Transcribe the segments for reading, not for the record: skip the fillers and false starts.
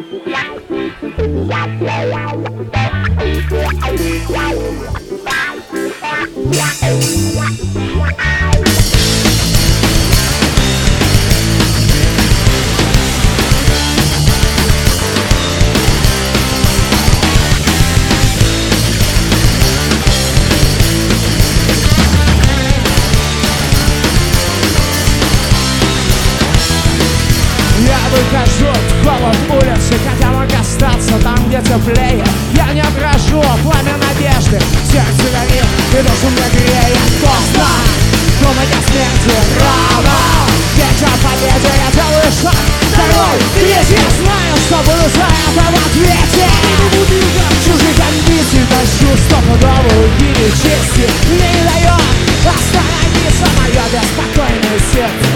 Выхожу в холод улицы, хотя мог остаться там, где теплее. Я не отражу пламя надежды, сердце горит и душу мне греет. Поздно думать о смерти рано. Вечер победы, я делаю шаг, второй, третий. Я знаю, что буду за это в ответе. Чужих амбиций тащу стопудовую гирю чести. Мне не дает остановиться мое беспокойное сердце.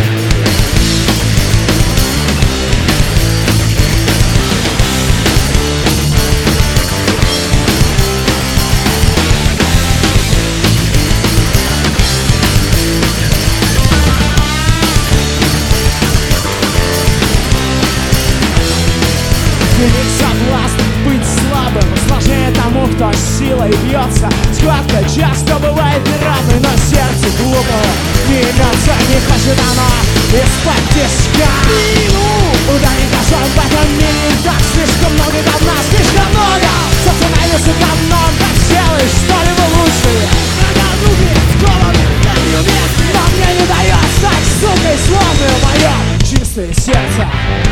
Велик соблазн быть слабым, сложнее тому, кто силой бьется. Схватка часто бывает неравной, но сердце глупого не имется. Не хочет оно из-под тишка ударить ножом в этом мире. Так слишком много говна, слишком много. Все становится говном, как сделаешь что-либо лучше. Когда рубит головы, но мне не дает стать сукой, словно мое чистое сердце.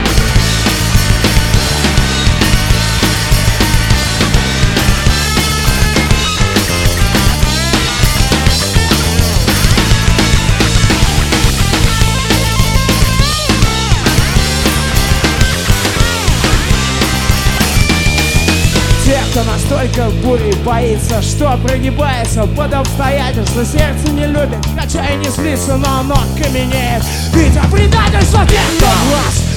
Те, кто настолько бурей боится, что прогибается под обстоятельства. Сердце не любит, хотя и не злится, но оно каменеет. Видя предательство тех, кто власть